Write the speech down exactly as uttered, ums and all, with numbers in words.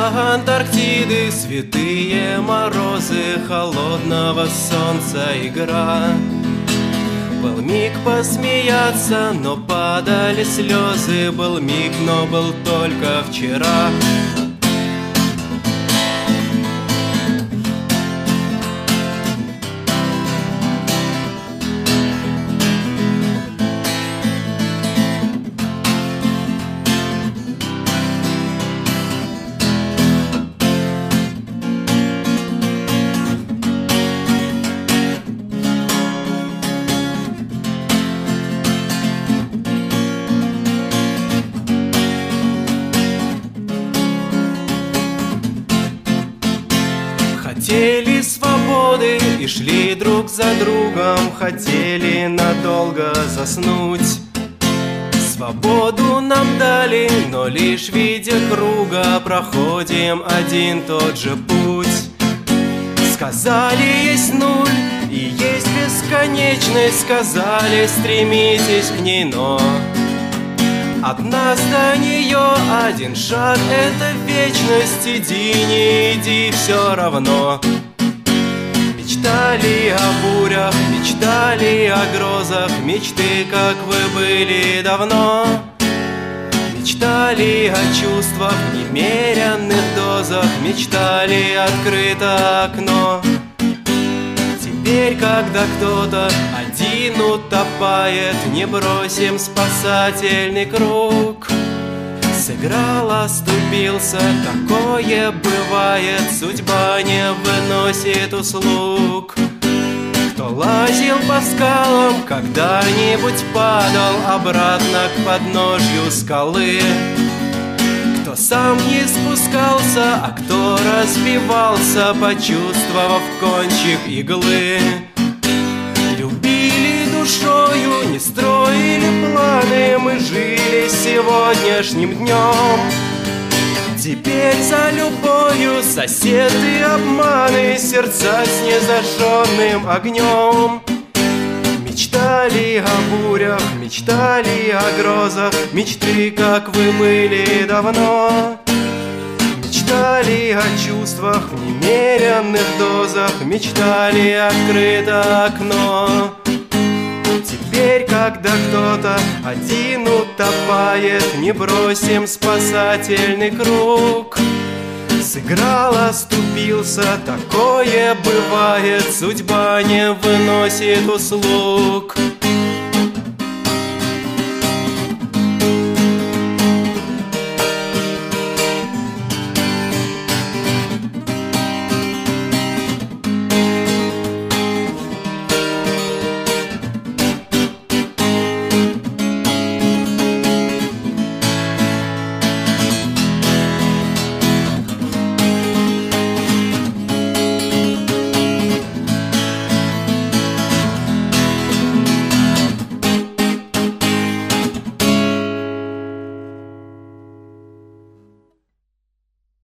До Антарктиды святые морозы, холодного солнца игра. Был миг посмеяться, но падали слезы. Был миг, но был только вчера. Хотели свободы и шли друг за другом, хотели надолго заснуть. Свободу нам дали, но лишь в виде круга, проходим один тот же путь. Сказали, есть нуль и есть бесконечность, сказали, стремитесь к ней, но от нас до нее один шаг — это вечность. Иди, не иди, все равно. Мечтали о бурях, мечтали о грозах, мечты, как вы были давно. Мечтали о чувствах в немеренных дозах, мечтали открыто окно. Теперь, когда кто-то один утопает, не бросим спасательный круг. Сыграл, оступился, такое бывает, судьба не выносит услуг. Кто лазил по скалам, когда-нибудь падал обратно к подножью скалы. Кто сам не спускался, а кто разбивался, почувствовав кончик иглы. Любили душою, не строили планы, мы жили сегодняшним днем. Теперь за любовью соседы обманы, сердца с незажженным огнем. Мечтали о бурях, мечтали о грозах, мечты, как вы были давно. Мечтали о чувствах в немеренных дозах, мечтали открыто окно. Теперь, когда кто-то один утопает, не бросим спасательный круг. Сыграл, оступился, такое бывает, судьба не выносит услуг.